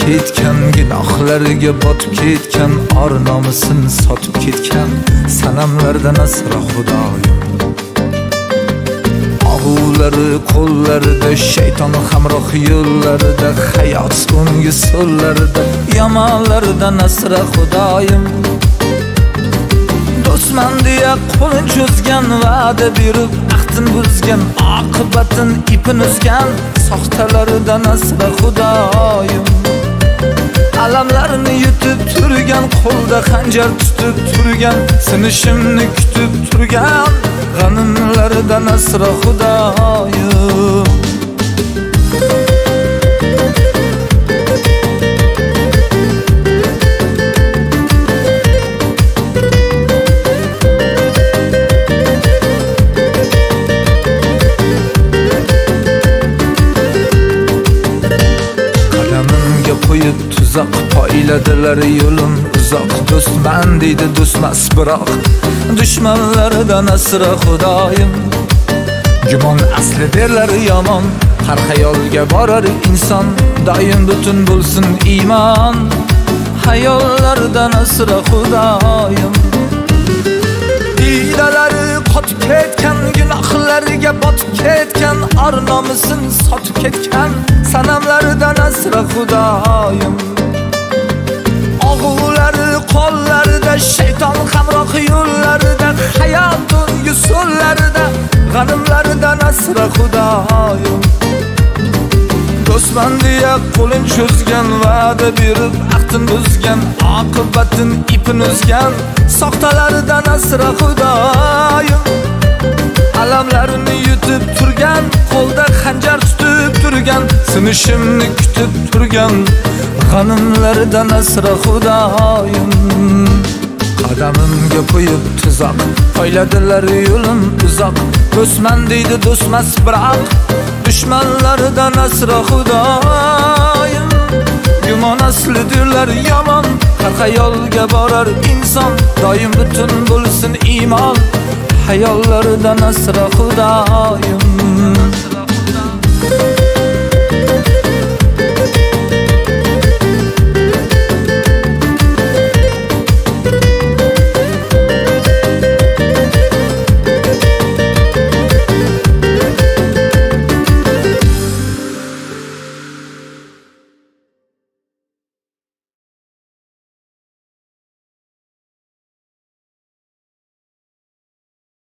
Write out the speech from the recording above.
ketgan, gunohlarga botib ketgan, or nomusini sotib ketgan sanamlardan asra Xudoyim. Og'ulari qo'llarida, shayton hamroh yo'llarida, hayot so'nggi so'llarida, yomonlardan asra Xudoyim. Do'stman deya qo'lin cho'zgan, va'da berib ahdin buzgan, oqibatin ipin uzgan soxtalaridan asra Xudoyim. Alamlarni yutib turgan, qo'lda xanjar tutib turgan, sinishimni kutib turgan g'animlaridan asra Xudoyim. Qo'yib tuzoq poyladilar, yo'lim uzoq. Do'stman deydi, do'stmas biroq dushmanlaridan asra Xudoyim. Gumon asli derlar yomon, har xayolga borar inson, doim butun bo'lsin iymon, hayollardan asra Xudoyim. Diydalari qotib ketgan, gunohlariga botib ketgan, or nomusini sotib ketgan sanamlaridan asra Xudoyim. Og'ulari qo'llarida, shayton hamroh yo'llarida, hayot so'nggi so'llarida, g'animlaridan asra Xudoyim. Do'stman deya qo'lin cho'zgan, va'da berib ahdin buzgan, oqibatin ipin uzgan soxtalaridan asra Xudoyim. Alamlarini yutib turgan, qo'lda xanjar tutib turgan, sinishimni kutib turgan g'animlaridan asra Xudoyim. Qadamimga qo'yib tuzoq poyladilar, yo'lim uzoq. Do'stman deydi, do'stmas biroq dushmanlaridan asra Xudoyim. Gumon aslidirlar yomon, har xayolga borar inson, doim butun bo'lsin iymon, hayollaridan asra Xudoyim.